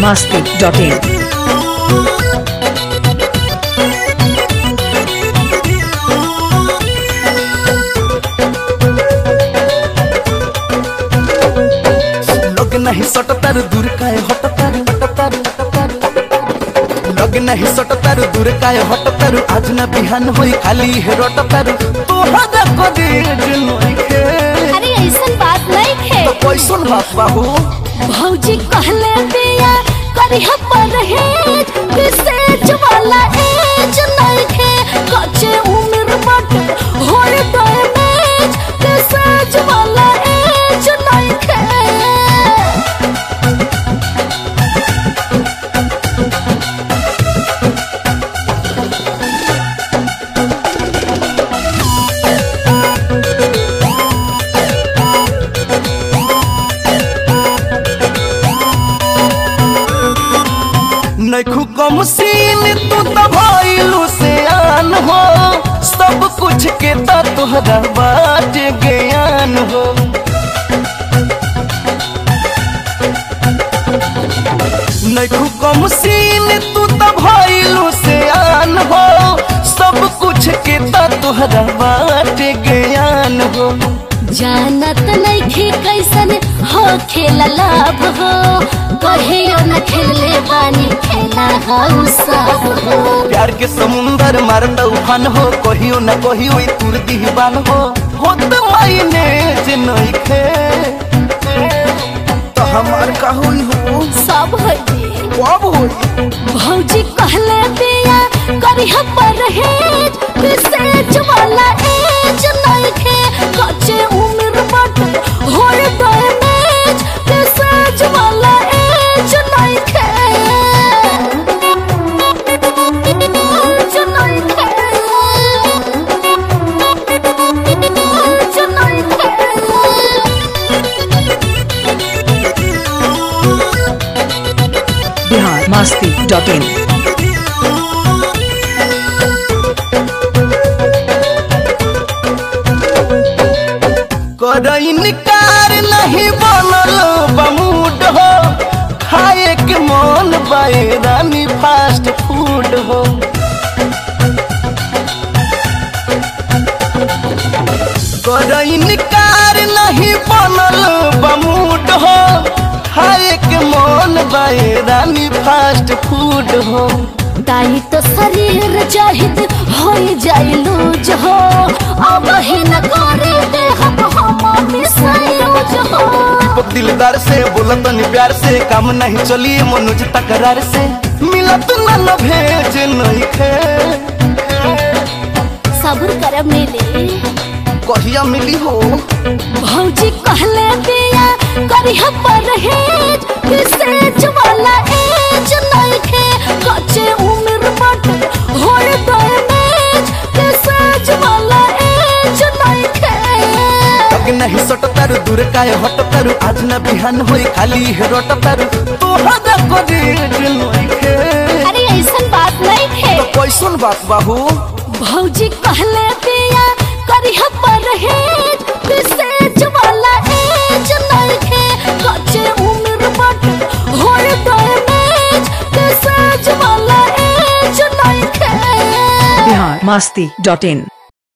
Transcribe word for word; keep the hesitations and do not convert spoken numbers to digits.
masti dot in. लोग नहीं सटतर दूर काहे हटतर हटतर लोग नहीं सटतर दूर काहे हटतर आज न बिहान होई खाली है रटतर तोहरा को देज नइखे। अरे ऐसन बात नहीं है तो कैसन बात बाबू भौजी कहले बिया करी पर है किसे जवाला एज नहीं है कच्चे उम्र बट होए डैमेज किसे जवाला एज नहीं है। नखु कम सीन तू तो भइलू से आन हो सब कुछ के ता तोहरा बात ज्ञान हो। नखु कम सीन तू तो भइलू से आन हो सब कुछ के ता तोहरा बात ज्ञान हो। जानत नहीं थी कैसन हो खेला लाभ हो कहियो न खेले बानी खेला हम सब हो। प्यार के समुंदर मारत उफान हो कहियो न कहियो ई तुर दीवान हो हो तो मायने जे नइखे तो हमार का होई हो सब है कब होई भौजी कहले बिया करी पर है किसे जवाला एज नहीं है कच्चे उम्र बट होए डैमेज किसे जवाला एज नहीं है। एज नहीं है एज नहीं है। Bihar masti dot in. कर इनकार नहीं बनल बमूड हो खाए के मन बैरानी फास्ट फूड हो। कर इनकार नहीं बनल बमूड हो खाए के मन बैरानी फास्ट फूड हो। ताई तो शरीर जाहिद हो जाई लूज हो अब ही न करे दे हम हम मिसायूज हो। दीपक दिलदार से बोलत नहीं प्यार से काम नहीं चली मनोज तकरार से मिलत न भेज नहीं खे सब्र कर मिले कहिया मिली हो। भौजी कहले बिया करी पर है किसे जवाला एज नहीं है कच्चे उम्र बट होए डैमेज किसे जवाला एज नहीं है। लग नहीं सटतर दूर काहे हटतर आज न बिहान होई खाली है रटतर तोहरा को देज नहीं खे। अरे ऐसन बात नहीं है तो कैसन बात बाबू भौजी कहले बिया करी पर है किसे जवाला एज नहीं है कच्चे उम्र बट होए डैमेज किसे जवाला एज नहीं है। Bihar masti dot in.